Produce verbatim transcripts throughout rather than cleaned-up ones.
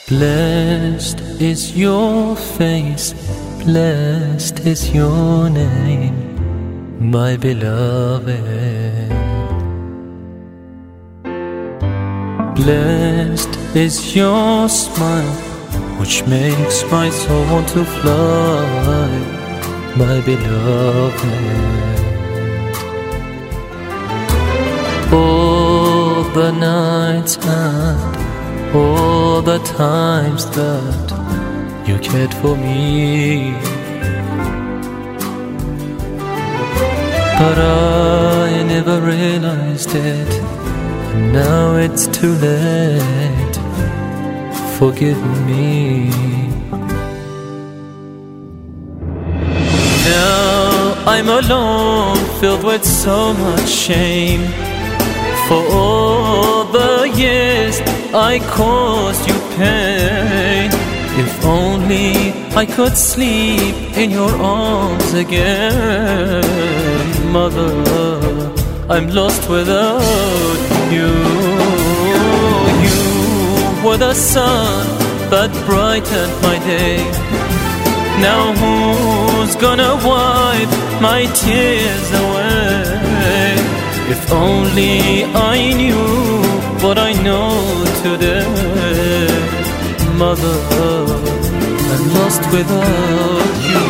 Blessed is your face, blessed is your name, my beloved. Blessed is your smile, which makes my soul want to fly, my beloved. All the nights and all the times that you cared for me, but I never realized it, and now it's too late. Forgive me. Now I'm alone, filled with so much shame, for all the years I caused you pain. If only I could sleep in your arms again. Mother, I'm lost without you. You were the sun that brightened my day. Now who's gonna wipe my tears away? If only I knew what I know today. Mother, I'm lost without you.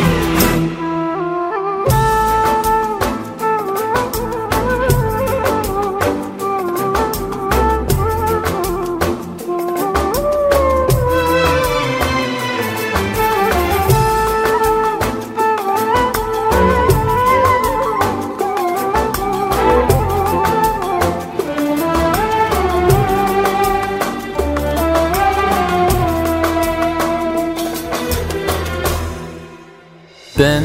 Ben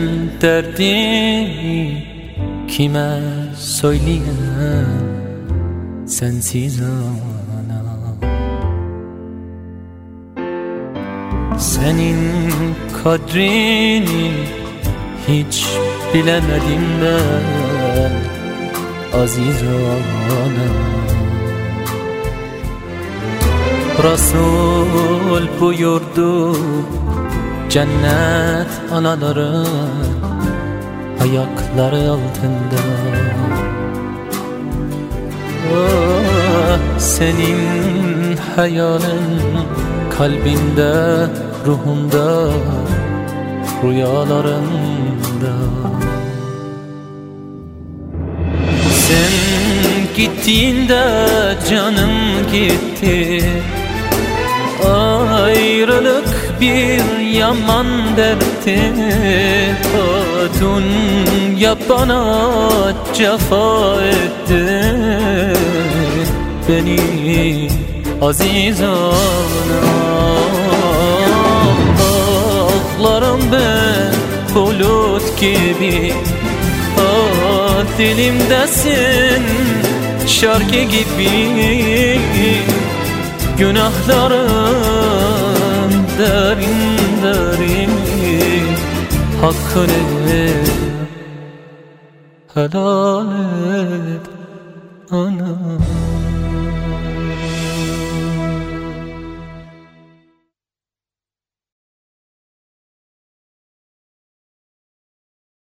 derdimi kime söyleyeyim, sensiz ana. Senin kadrini hiç bilemedim ben, aziz ana. Resul buyurdu, cennet anaların ayakları altında. Oh, senin hayalin kalbinde, ruhunda, rüyalarında. Sen gittiğinde canım gitti. Ayrılık bir yaman dertti. O dünya bana cefa etti. Beni aziz ana. Ağlarım ben bulut gibi. Ah, dilimdesin şarkı gibi. Günahlarım derin derin, hakkını helal et ana.